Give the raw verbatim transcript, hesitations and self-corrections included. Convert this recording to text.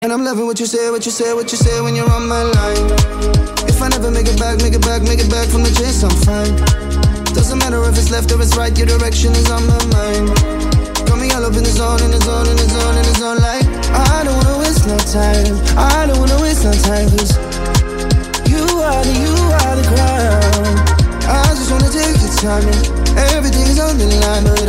And I'm loving what you say, what you say, what you say when you're on my line. If I never make it back, make it back, make it back from the chase, I'm fine. Doesn't matter if it's left or it's right, your direction is on my mind. Got me all up in the zone, in the zone, in the zone, in the zone. Like, I don't wanna waste no time, I don't wanna waste no time. Cause you are the, you are the crown. I just wanna take your time and everything's on the line. But